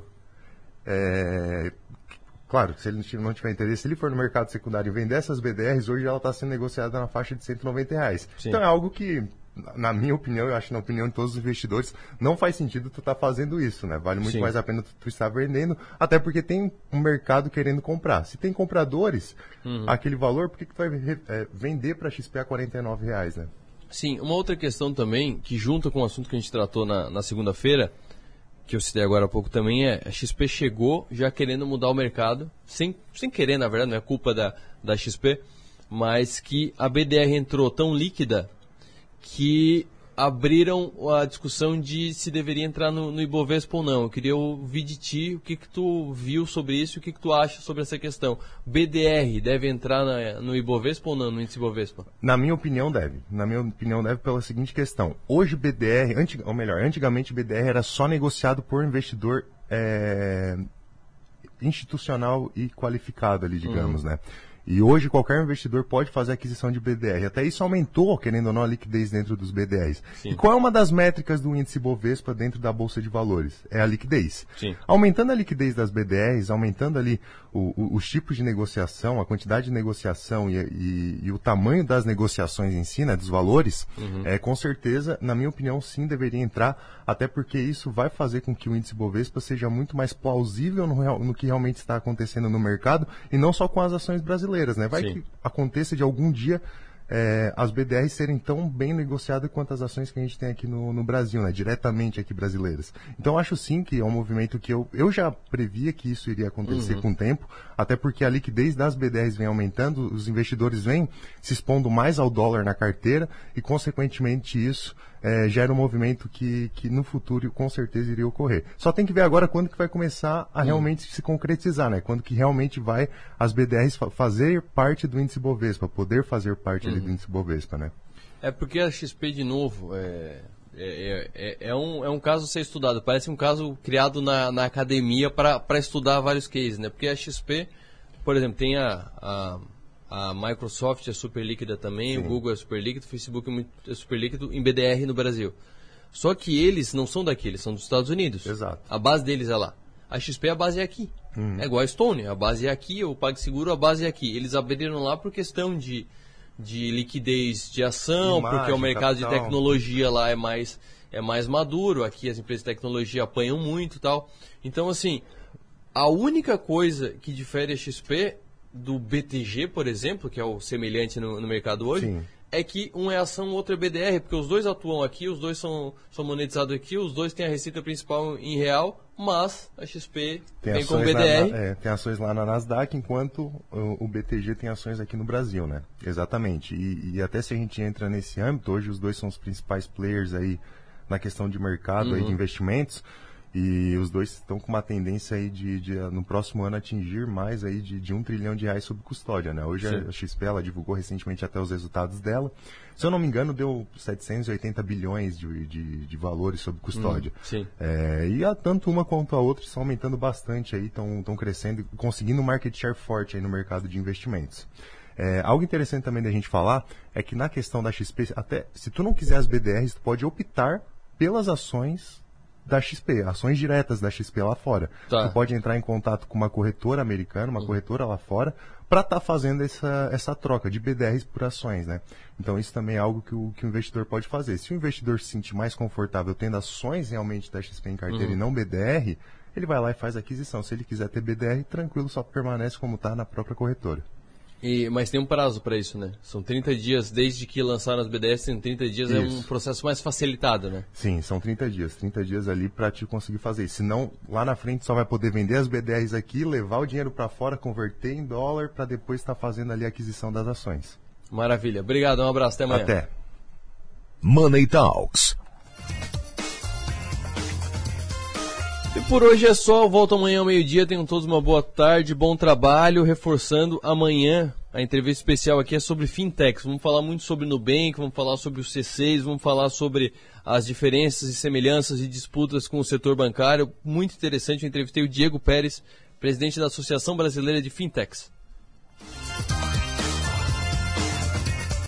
claro, se ele não tiver interesse, se ele for no mercado secundário e vender essas BDRs, hoje ela está sendo negociada na faixa de R$190. Sim. Então é algo que, na minha opinião, eu acho na opinião de todos os investidores, não faz sentido tu estar fazendo isso, né? Vale muito mais a pena tu estar vendendo, até porque tem um mercado querendo comprar. Se tem compradores, aquele valor, por que tu vai vender para a XP a R$49, né? Sim, uma outra questão também, que junta com o assunto que a gente tratou na segunda-feira, que eu citei agora há pouco também, a XP chegou já querendo mudar o mercado, sem querer, na verdade, não é culpa da XP, mas que a BDR entrou tão líquida que abriram a discussão de se deveria entrar no Ibovespa ou não. Eu queria ouvir de ti o que tu viu sobre isso e o que tu acha sobre essa questão. BDR deve entrar no Ibovespa ou não, no índice Ibovespa? Na minha opinião deve. Na minha opinião deve pela seguinte questão. Hoje BDR, antigamente BDR era só negociado por investidor institucional e qualificado ali, digamos, né? E hoje qualquer investidor pode fazer aquisição de BDR. Até isso aumentou, querendo ou não, a liquidez dentro dos BDRs. Sim. E qual é uma das métricas do índice Bovespa dentro da Bolsa de Valores? É a liquidez. Sim. Aumentando a liquidez das BDRs, aumentando ali os tipos de negociação, a quantidade de negociação e o tamanho das negociações em si, né, dos valores, com certeza, na minha opinião, sim, deveria entrar, até porque isso vai fazer com que o índice Bovespa seja muito mais plausível no que realmente está acontecendo no mercado, e não só com as ações brasileiras, né? Vai que aconteça de algum dia as BDRs serem tão bem negociadas quanto as ações que a gente tem aqui no Brasil, né? Diretamente aqui brasileiras. Então acho sim que é um movimento que eu já previa que isso iria acontecer com o tempo, até porque a liquidez das BDRs vem aumentando, os investidores vêm se expondo mais ao dólar na carteira e consequentemente isso gera um movimento que no futuro com certeza iria ocorrer. Só tem que ver agora quando que vai começar a realmente se concretizar, né? Quando que realmente vai as BDRs fazer parte do índice Bovespa, poder fazer parte ali do índice Bovespa, né? É porque a XP, de novo, é um caso a ser estudado. Parece um caso criado na academia para estudar vários cases, né? Porque a XP, por exemplo, tem a Microsoft é super líquida também, o Google é super líquido, o Facebook é super líquido em BDR no Brasil. Só que eles não são daqui, eles são dos Estados Unidos. Exato. A base deles é lá. A XP, a base é aqui. É igual a Stone, a base é aqui, o PagSeguro, a base é aqui. Eles abriram lá por questão de liquidez de ação, imagem, porque o mercado capital. de tecnologia lá é mais maduro, aqui as empresas de tecnologia apanham muito e tal. Então, assim, a única coisa que difere a XP do BTG, por exemplo, que é o semelhante no mercado hoje, é que um é ação, o outro é BDR, porque os dois atuam aqui, os dois são monetizados aqui, os dois têm a receita principal em real, mas a XP vem com BDR. Tem ações lá na Nasdaq, enquanto o BTG tem ações aqui no Brasil, né? Exatamente. E até se a gente entra nesse âmbito, hoje os dois são os principais players aí na questão de mercado, aí de investimentos. E os dois estão com uma tendência aí de no próximo ano atingir mais aí de R$1 trilhão sob custódia, né? Hoje a XP, ela divulgou recentemente até os resultados dela. Se eu não me engano, deu 780 bilhões de valores sob custódia. E tanto uma quanto a outra estão aumentando bastante aí, estão crescendo e conseguindo um market share forte aí no mercado de investimentos. Algo interessante também da gente falar é que na questão da XP, até se tu não quiser as BDRs, tu pode optar pelas ações da XP, ações diretas da XP lá fora. Você pode entrar em contato com uma corretora americana, uma corretora lá fora, para estar fazendo essa troca de BDRs por ações, né? Então isso também é algo que o investidor pode fazer. Se o investidor se sentir mais confortável tendo ações realmente da XP em carteira e não BDR, ele vai lá e faz a aquisição. Se ele quiser ter BDR, tranquilo, só permanece como está na própria corretora. Mas tem um prazo para isso, né? São 30 dias, desde que lançaram as BDRs, tem 30 dias, isso. É um processo mais facilitado, né? Sim, são 30 dias. 30 dias ali para te conseguir fazer isso. Senão, lá na frente só vai poder vender as BDRs aqui, levar o dinheiro para fora, converter em dólar, para depois estar fazendo ali a aquisição das ações. Maravilha. Obrigado, um abraço, até amanhã. Até. Money Talks. E por hoje é só, eu volto amanhã ao meio-dia, tenham todos uma boa tarde, bom trabalho, reforçando amanhã a entrevista especial aqui é sobre fintechs, vamos falar muito sobre Nubank, vamos falar sobre os C6, vamos falar sobre as diferenças e semelhanças e disputas com o setor bancário, muito interessante, eu entrevistei o Diego Pérez, presidente da Associação Brasileira de Fintechs.